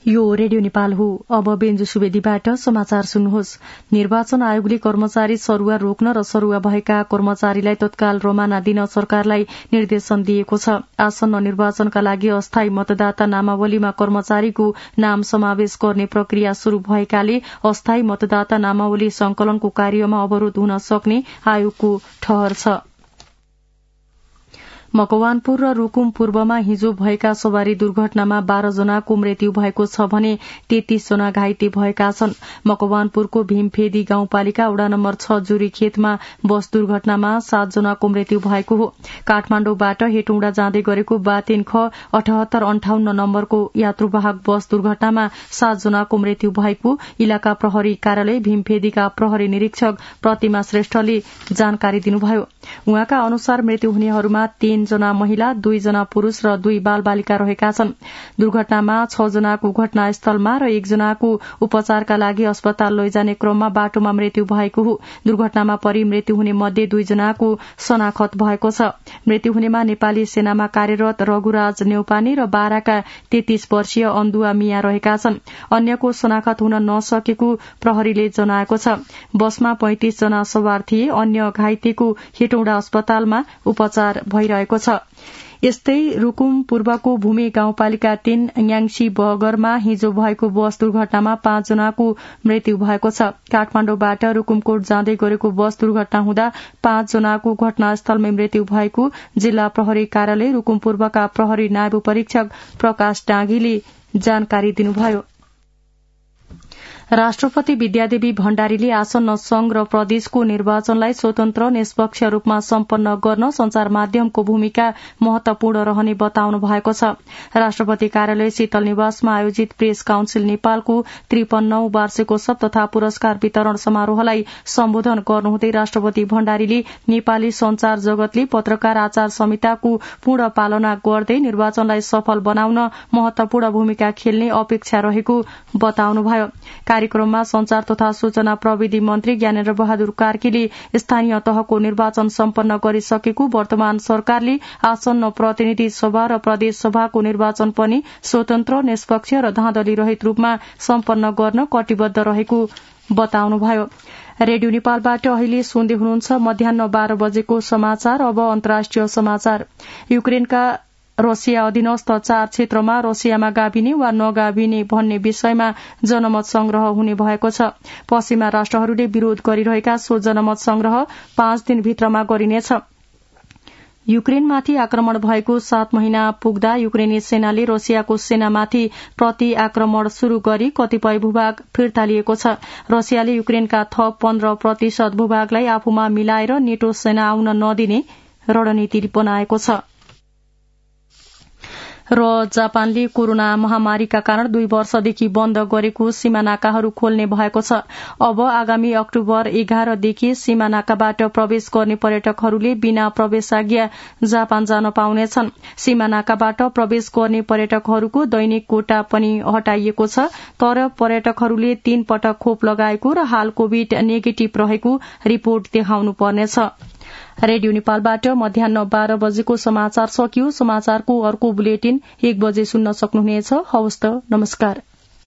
यो रेडियो नेपाल हो। अब बेन्जु सुवेदीबाट समाचार सुन्नुहोस्। निर्वाचन आयोगले कर्मचारी सरुवा रोक्न र सरुवा भएका कर्मचारीलाई तत्काल रमाना दिन सरकारलाई निर्देशन दिएको छ। आसन्न निर्वाचनका लागि अस्थायी मतदाता नामावलीमा कर्मचारीको नाम समावेश गर्ने प्रक्रिया शुरू भएकाले अस्थायी मतदाता नामावली संकलनको कार्यमा अवरोध हुन सक्ने आयोगको ठहर छ। मकवानपुर र रुकुम पूर्वमा हिजो भएका सवारी दुर्घटनामा 12 जनाको मृत्यु भएको छ भने 33 जना घाइते भएका छन्। मकवानपुरको भीमफेदी गाउँपालिका वडा नम्बर 6 जुरी खेतमा बस दुर्घटनामा 7 जनाको मृत्यु भएको हो। काठमाण्डौबाट हेटौँडा जाँदै गरेको बातेन ख 7858 नम्बरको यात्रुवाहक बस दुर्घटनामा 7 जनाको मृत्यु भएको इलाका प्रहरी कार्यालय भीमफेदीका प्रहरी निरीक्षक प्रतिमा श्रेष्ठले जानकारी दिनुभयो। उहाँका अनुसार मृत्यु हुनेहरूमा 3 जना महिला, 2 जना पुरूष र 2 बालबालिका रहेका छन्। दुर्घटनामा 6 जनाको घटनास्थलमा र 1 जनाको उपचारका लागि अस्पताल लैजाने क्रममा बाटोमा मृत्यु भएको हो। दुर्घटनामा परि मृत्यु हुने मध्ये 2 जनाको शनाखत भएको छ। मृत्यु हुनेमा नेपाली सेनामा कार्यरत रघुराज नेउपाने र बाराका 33 वर्षीय अन्दुवा मिया रहेका छन्। अन्यको शनाखत हुन नसकेको प्रहरीले जनाएको छ। बसमा 35 जना सवार थिए। अन्य घाइतेको हेटौँडा अस्पतालमा उपचार भइरहेको छ। यस्तै रुकुम पूर्वको भूमि गाउँपालिका 3 न्याङसी बगरमा हिजो भएको बस दुर्घटनामा 5 जनाको मृत्यु भएको छ। काठमाण्डौबाट रुकुमकोट जाँदै गरेको बस दुर्घटना हुँदा 5 जनाको घटनास्थलमै मृत्यु भएको जिल्ला प्रहरी कार्यालय रुकुम पूर्वका प्रहरी नायब परीक्षक प्रकाश डाँगीले जानकारी दिनुभयो। राष्ट्रपति विद्यादेवी भण्डारीले आसन्न संघ र प्रदेशको निर्वाचनलाई स्वतन्त्र निष्पक्ष रूपमा सम्पन्न गर्न संचार माध्यमको भूमिका महत्वपूर्ण रहने बताउनु भएको छ। राष्ट्रपति कार्यालय शीतल निवासमा आयोजित प्रेस काउन्सिल नेपालको 53औं वार्षिकोत्सव तथा पुरस्कार वितरण समारोहलाई सम्बोधन गर्नुहुँदै राष्ट्रपति भण्डारीले नेपाली संचार जगतले पत्रकार आचार संहिताको पूर्ण पालना गर्दै निर्वाचनलाई सफल बनाउन महत्वपूर्ण भूमिका खेल्ने अपेक्षा रहेको बताउनुभयो। कार्यक्रममा संचार तथा सूचना प्रविधि मन्त्री ज्ञानेन्द्र बहादुर कार्कीले स्थानीय तहको निर्वाचन सम्पन्न गरिसकेको वर्तमान सरकारले आसन्न प्रतिनिधि सभा र प्रदेश सभाको निर्वाचन पनि स्वतन्त्र, निष्पक्ष र धाँधली रहित रूपमा सम्पन्न गर्न कटिबद्ध रहेको बताउनुभयो। रेडियो नेपालबाट अहिले सुन्दै हुनुहुन्छ मध्याह्न 12 बजेको समाचार। अब अन्तर्राष्ट्रिय समाचार। युक्रेनका रसिया अधीनस्थ 4 क्षेत्रमा रसियामा गाभिने वा नगाभिने भन्ने विषयमा जनमत संग्रह हुने भएको छ। पश्चिमा राष्ट्रहरूले विरोध गरिरहेका सो जनमत संग्रह 5 दिनभित्रमा गरिनेछ। युक्रेनमाथि आक्रमण भएको 7 महिना पुग्दा युक्रेनी सेनाले रसियाको सेनामाथि प्रति आक्रमण शुरू गरी कतिपय भूभाग फिर्ता लिएको छ। रसियाले युक्रेनका थप 15% भूभागलाई आफूमा मिलाएर नेटो सेना आउन नदिने रणनीति बनाएको छ। र जापानले कोरोना महामारीका कारण 2 वर्षदेखि बन्द गरेको सीमा नाकाहरू खोल्ने भएको छ। अब आगामी अक्टोबर 11 देखि सीमा नाकाबाट प्रवेश गर्ने पर्यटकहरूले बिना प्रवेशाज्ञा जापान जान पाउनेछन्। सीमा नाकाबाट प्रवेश गर्ने पर्यटकहरूको दैनिक कोटा पनि हटाइएको छ। तर पर्यटकहरूले 3 पटक खोप लगाएको र हाल कोभिड नेगेटिभ रहेको रिपोर्ट देखाउनु पर्नेछ। रेडियो नेपालबाट मध्याह्न 12 बजेको समाचार सकियो। समाचारको अर्को बुलेटिन 1 बजे सुन्न सक्नुहुनेछ। हवस् त, नमस्कार।